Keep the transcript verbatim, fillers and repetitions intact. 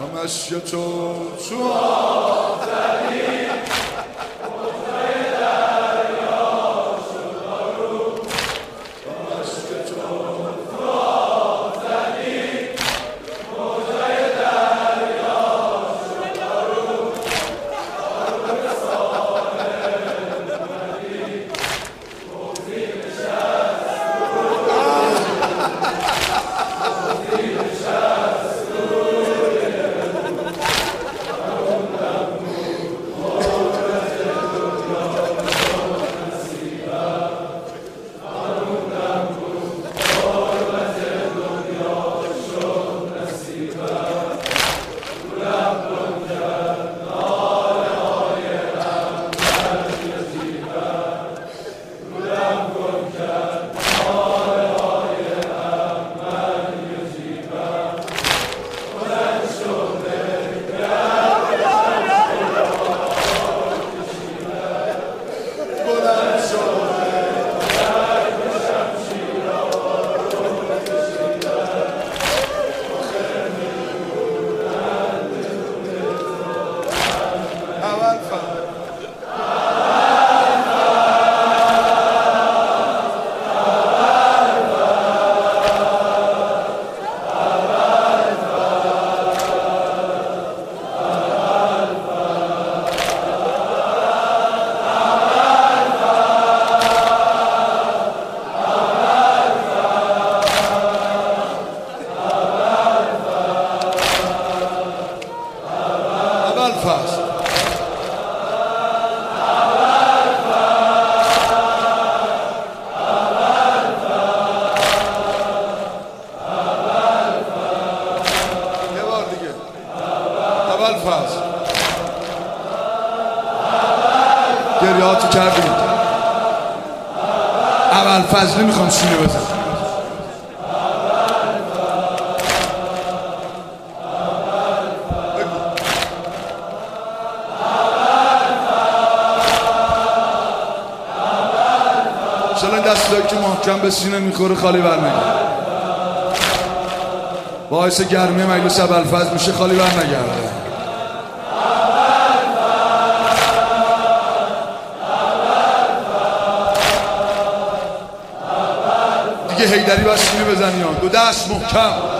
همش یه تو تو آفتنی موجه دریا شد بارو همش یه تو تو آفتنی موجه دریا شد بارو بارو به ساحل اومدی موزی نشست موزی نشست فصل یه بار دیگه اول فصل گریهاتو کردیم اول فصل نمیخوام سینه بزن چون دستایی که محکم به سینه میخوره خالی برنگرد باعث گرمی مجلس ابوالفضل میشه خالی برنگرده دیگه حیدری باید سینه بزنی ها دو دست محکم